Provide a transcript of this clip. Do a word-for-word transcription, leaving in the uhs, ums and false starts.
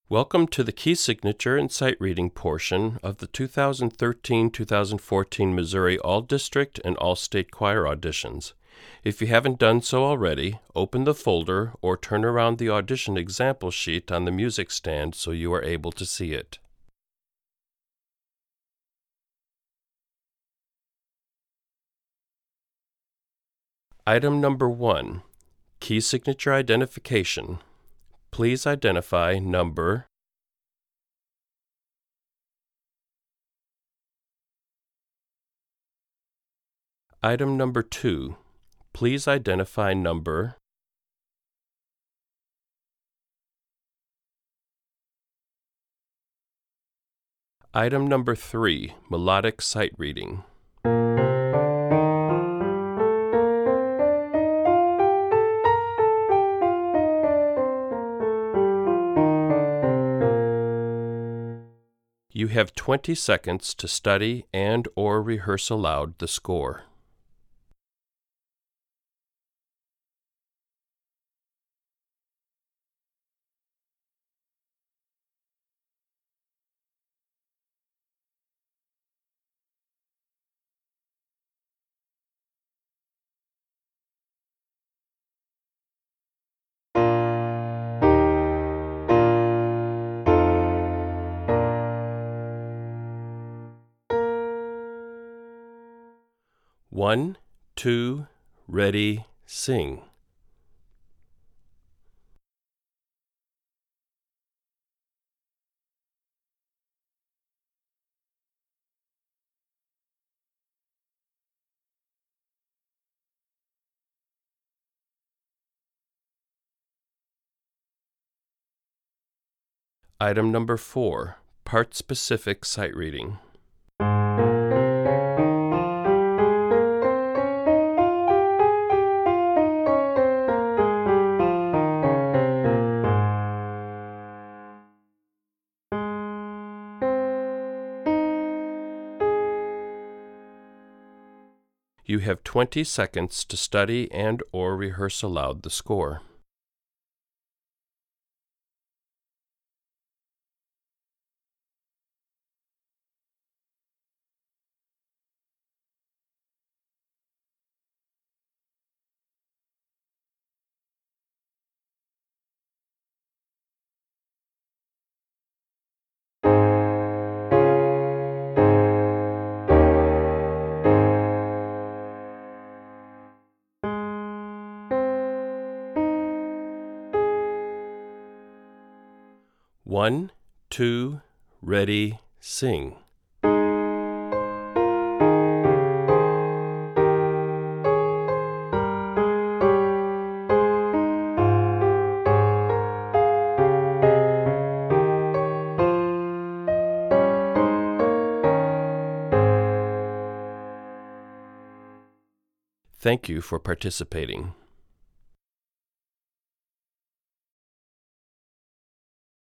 Welcome to the key signature and sight reading portion of the two thousand thirteen two thousand fourteen Missouri All-District and All-State Choir auditions. If you haven't done so already, open the folder or turn around the audition example sheet on the music stand so you are able to see it. Item number one, key signature identification. Please identify number, Item number two, please identify number, Item number three, melodic sight reading. You have twenty seconds to study and or rehearse aloud the score. One, two, ready, sing. Item number four, part-specific sight reading. You have twenty seconds to study and or rehearse aloud the score. One, two, ready, sing. Thank you for participating.